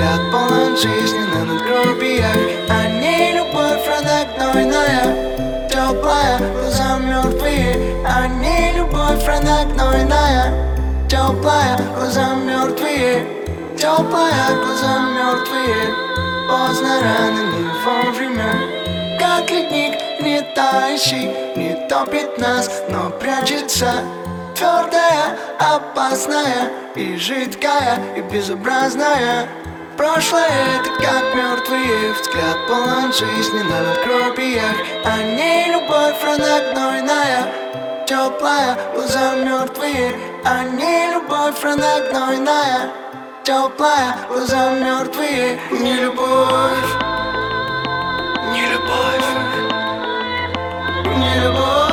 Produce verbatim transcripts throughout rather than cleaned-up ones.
взгляд полон жизни на надгробиях, а не любовь равногнойная, теплая, глаза мертвые, а не любовь равногнойная, теплая, глаза мертвые, теплая, глаза мертвые. Поздно, рано, не вовремя, как ледник, не тающий, не топит нас, но прячется. Твердая, опасная и жидкая, и безобразная. Прошлое — это как мертвые, взгляд полон жизни на надгробиях, а не любовь равногнойная, теплая, глаза мертвые, а не любовь равногнойная, теплая, глаза мертвые. Не любовь, не любовь, не любовь.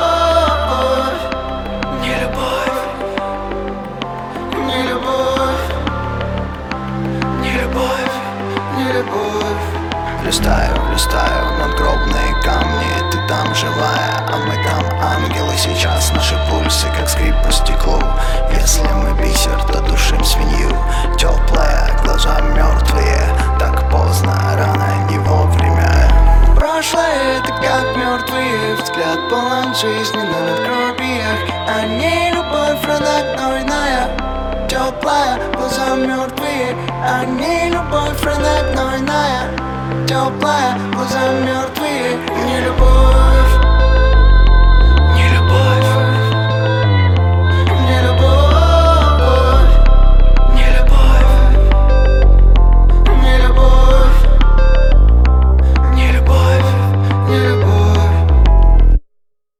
Листаю, листаю надгробные камни, ты там живая, а мы там ангелы. Сейчас наши пульсы, как скрип по стеклу. Если мы бисер, то душим свинью. Теплая, глаза мертвые, так поздно, рано, не вовремя. Прошлое — это как мертвые, взгляд полон жизни на надгробиях, а не любовь равногнойная, теплая, глаза мертвые, а не любовь равногнойная, теплая, глаза мертвые. Не любовь.